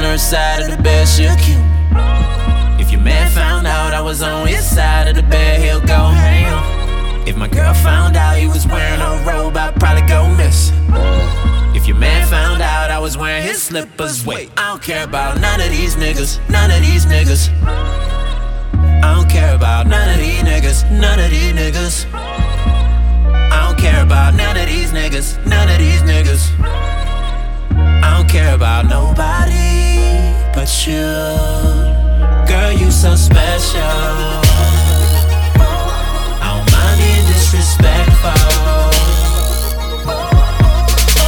her side of the bed, she'll kill me. If your man found out I was on his side of the bed, he'll go ham. If my girl found out he was wearing a robe, I'd probably go missing. If your man found out I was wearing his slippers, wait, I don't care about none of these niggas, none of these niggas. I don't care about none of these niggas, none of these niggas. I don't care about none of these niggas, none of these niggas. I don't care about nobody but you. Girl, you so special.